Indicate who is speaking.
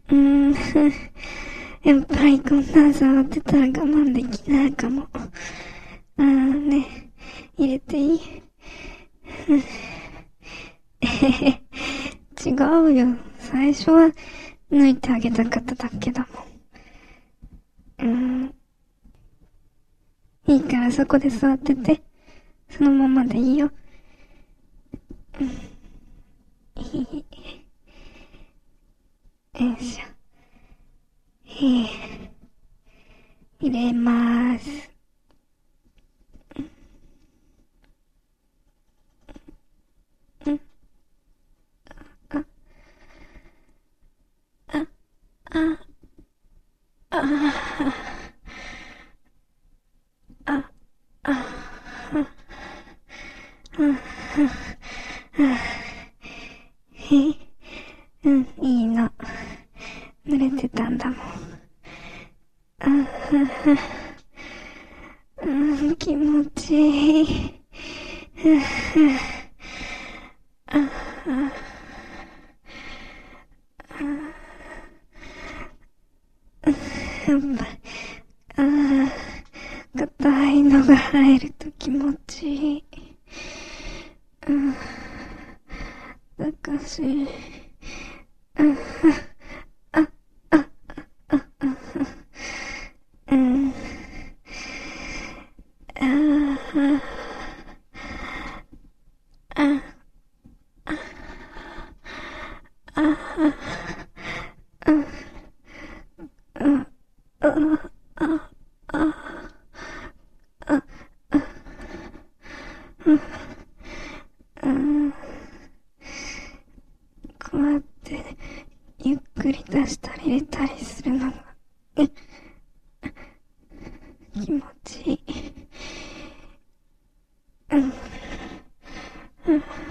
Speaker 1: うーん、やっぱりこんなん触ってたら我慢できないかも。ね、入れていい？違うよ。最初は抜いてあげたかっただけだもん。いいからそこで座ってて。そのままでいいよ。よいしょ。入れまーす。いいの。濡れてたんだもん。気持ちいい。やっぱ、硬いのが入ると気持ちいい。だかし、こうやってゆっくり出したり入れたりするのが気持ちいい。